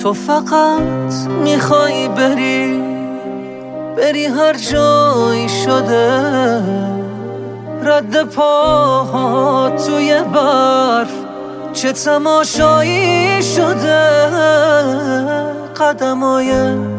تو فقط میخوای بری هر جایی شده، رد پاها توی برف چه تماشایی شده. قدمای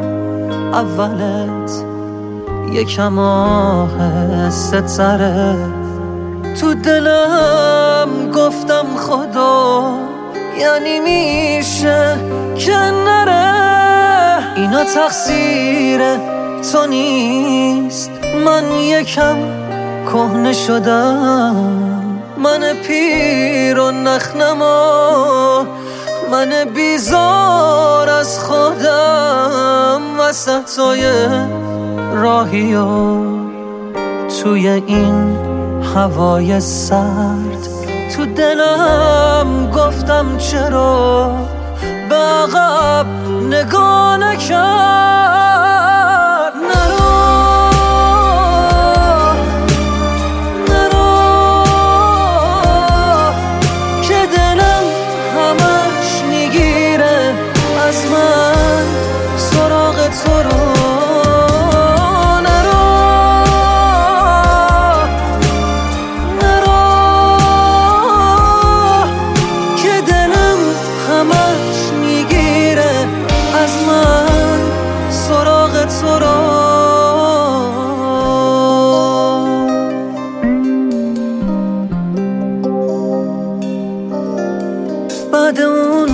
اولت یکم آهسته تره، تو دلم گفتم خدا یعنی میشه که نره. اینا تقصیر تو نیست، من یکم کهنه شدم، من پیر و نخنما، من بیزار از خودم. وسطای راهی و توی این هوای سرد، تو دلم گفتم چرا به عقب نگاه نکرد. نرو که دلم همش میگیره از من سراغ تو رو. بعد اون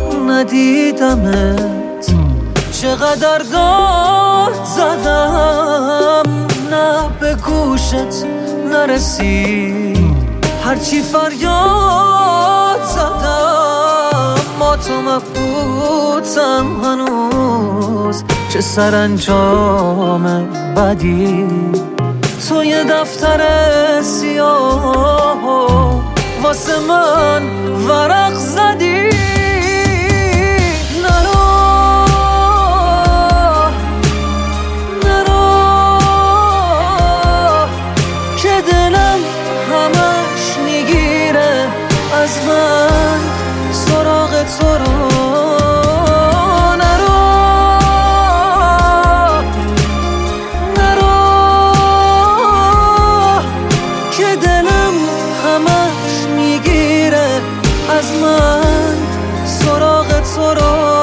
ندیدمت چقدر داد زدم، نه به گوشت نرسید هرچی فریاد زدم. ما تو مبهوتم هنوز، چه سرانجام بدی. تو یه دفتر سیاه واسه من ورق زدی. نرو که دلم همش میگیره از من سراغ تو رو. از من سراغ تو رو.